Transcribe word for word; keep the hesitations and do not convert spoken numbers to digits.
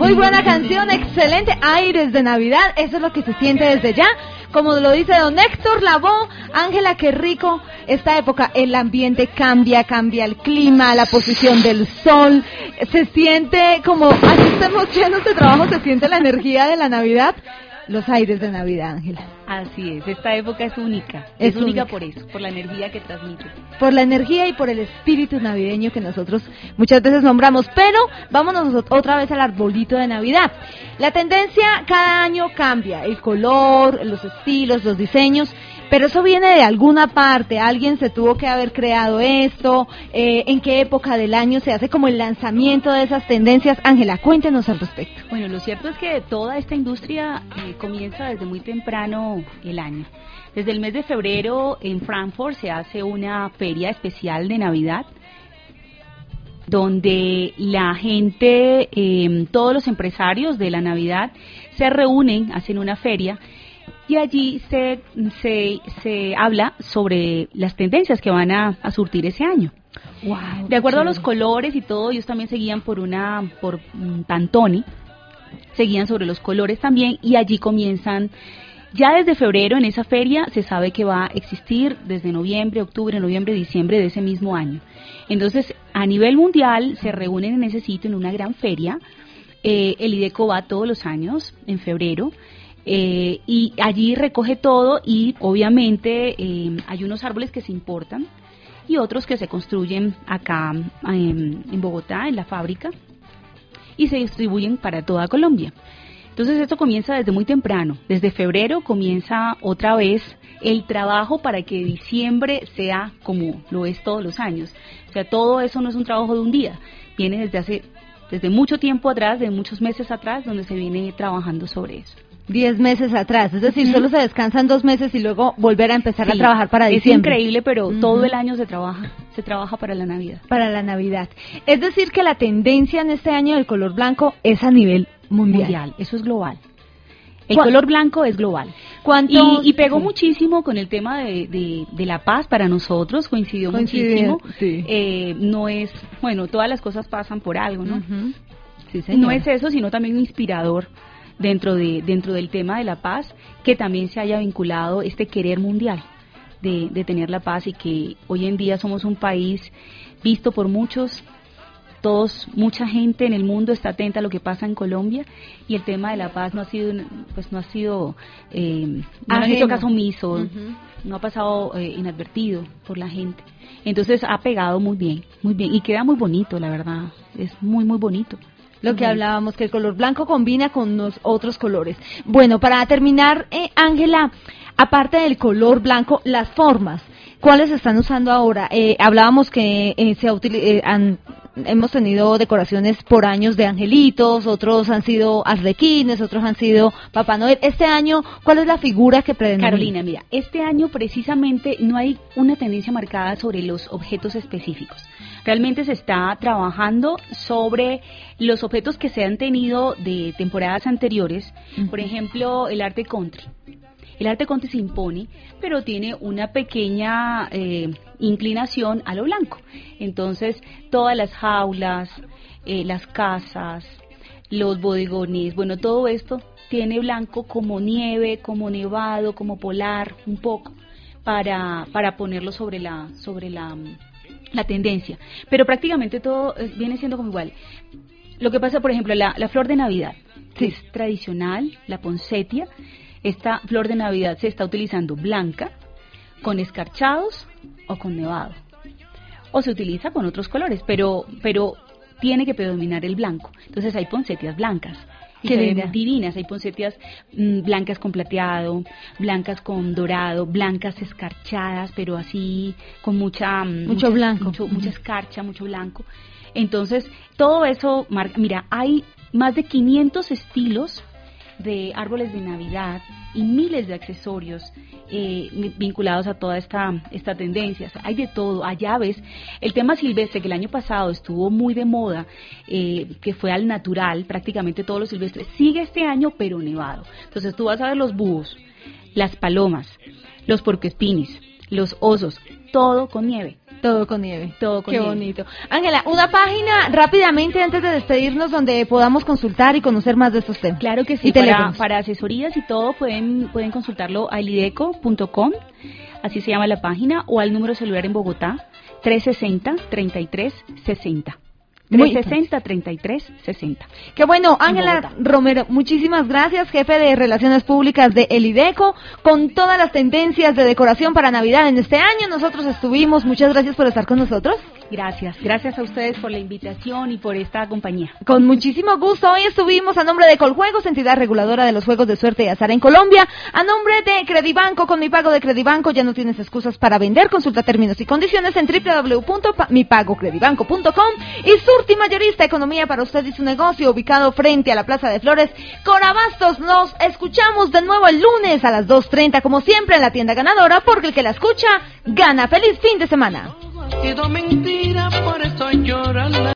Muy buena canción, excelente, aires de Navidad, eso es lo que se siente desde ya. Como lo dice don Héctor Lavoe, Ángela, qué rico esta época, el ambiente cambia, cambia el clima, la posición del sol, se siente como, así estemos llenos de trabajo, se siente la energía de la Navidad, los aires de Navidad, Ángela. Así es, esta época es única, es, es única, única por eso, por la energía que transmite. Por la energía y por el espíritu navideño que nosotros muchas veces nombramos, pero vámonos otra vez al arbolito de Navidad. La tendencia cada año cambia, el color, los estilos, los diseños, pero eso viene de alguna parte, alguien se tuvo que haber creado esto, eh, en qué época del año se hace como el lanzamiento de esas tendencias. Ángela, cuéntenos al respecto. Bueno, lo cierto es que toda esta industria eh, comienza desde muy temprano el año. Desde el mes de febrero en Frankfurt se hace una feria especial de Navidad, donde la gente, eh, todos los empresarios de la Navidad se reúnen, hacen una feria, y allí se, se, se habla sobre las tendencias que van a, a surtir ese año. Wow, de acuerdo a los colores y todo, ellos también seguían por una, por um, Pantone, seguían sobre los colores también, y allí comienzan, ya desde febrero en esa feria se sabe que va a existir desde noviembre, octubre, noviembre, diciembre de ese mismo año. Entonces, a nivel mundial se reúnen en ese sitio en una gran feria, eh, el IDECO va todos los años, en febrero, Eh, y allí recoge todo y obviamente eh, hay unos árboles que se importan y otros que se construyen acá en, en Bogotá, en la fábrica, y se distribuyen para toda Colombia. Entonces esto comienza desde muy temprano, desde febrero comienza otra vez el trabajo para que diciembre sea como lo es todos los años. O sea, todo eso no es un trabajo de un día, viene desde hace, desde mucho tiempo atrás, de muchos meses atrás, donde se viene trabajando sobre eso. Diez meses atrás, es decir, uh-huh. solo se descansan dos meses y luego volver a empezar sí, a trabajar para diciembre. Es increíble, pero uh-huh. todo el año se trabaja, se trabaja para la Navidad. Para la Navidad. Es decir, que la tendencia en este año del color blanco es a nivel mundial. mundial. Eso es global. El color blanco es global. Y, y pegó sí. muchísimo con el tema de, de, de la paz para nosotros, coincidió, coincidió muchísimo. Sí. Eh, no es, bueno, todas las cosas pasan por algo, ¿no? Uh-huh. Sí, no es eso, sino también un inspirador dentro de dentro del tema de la paz, que también se haya vinculado este querer mundial de, de tener la paz, y que hoy en día somos un país visto por muchos, todos, mucha gente en el mundo está atenta a lo que pasa en Colombia, y el tema de la paz no ha sido, pues no ha sido, eh, no han hecho caso omiso, uh-huh. no ha pasado eh, inadvertido por la gente. Entonces ha pegado muy bien, muy bien, y queda muy bonito, la verdad, es muy muy bonito. Lo que hablábamos, que el color blanco combina con los otros colores. Bueno, para terminar, eh, Ángela, aparte del color blanco, las formas, ¿cuáles se están usando ahora? Eh, hablábamos que eh, se ha util- eh, han, hemos tenido decoraciones por años de angelitos, otros han sido arlequines, otros han sido Papá Noel. Este año, ¿cuál es la figura que predomina? Carolina, mira, este año precisamente no hay una tendencia marcada sobre los objetos específicos. Realmente se está trabajando sobre los objetos que se han tenido de temporadas anteriores, uh-huh. por ejemplo, el arte country. El arte country se impone, pero tiene una pequeña eh, inclinación a lo blanco. Entonces, todas las jaulas, eh, las casas, los bodegones, bueno, todo esto tiene blanco como nieve, como nevado, como polar, un poco, para para ponerlo sobre la sobre la la tendencia, pero prácticamente todo viene siendo como igual. Lo que pasa, por ejemplo, la, la flor de Navidad, que sí. es tradicional, la poinsettia. Esta flor de Navidad se está utilizando blanca, con escarchados o con nevado, o se utiliza con otros colores, pero pero tiene que predominar el blanco. Entonces hay poinsettias blancas, que se ven divinas, hay poinsettias mmm, blancas con plateado, blancas con dorado, blancas escarchadas, pero así con mucha mucho mucha, blanco, mucho, uh-huh. mucha escarcha, mucho blanco. Entonces todo eso marca, mira, hay más de quinientos estilos de árboles de Navidad y miles de accesorios eh, vinculados a toda esta esta tendencia. O sea, hay de todo, hay aves. El tema silvestre, que el año pasado estuvo muy de moda, eh, que fue al natural, prácticamente todos los silvestres, sigue este año pero nevado. Entonces tú vas a ver los búhos, las palomas, los puercoespines, los osos, todo con nieve. Todo con nieve. Todo con Qué nieve. bonito. Ángela, una página rápidamente antes de despedirnos donde podamos consultar y conocer más de estos temas. Claro que sí, Y para, teléfonos. para asesorías y todo pueden, pueden consultarlo a elideco punto com, así se llama la página, o al número celular en Bogotá, trescientos sesenta, treinta y tres sesenta. Muy trescientos sesenta, treinta y tres sesenta. Qué bueno, En Ángela Bogotá. Romero, muchísimas gracias, jefe de Relaciones Públicas de Elideco, con todas las tendencias de decoración para Navidad en este año. Nosotros estuvimos, muchas gracias por estar con nosotros. Gracias, gracias a ustedes por la invitación y por esta compañía. Con muchísimo gusto, hoy estuvimos a nombre de Coljuegos, entidad reguladora de los juegos de suerte y azar en Colombia, a nombre de Credibanco, con Mi Pago de Credibanco ya no tienes excusas para vender, consulta términos y condiciones en doble u doble u doble u punto mi pago credibanco punto com y Surti Mayorista, economía para usted y su negocio, ubicado frente a la Plaza de Flores, Corabastos. Nos escuchamos de nuevo el lunes a las dos treinta, como siempre en la tienda ganadora, porque el que la escucha, gana. ¡Feliz fin de semana! Ha sido mentira, por eso lloran.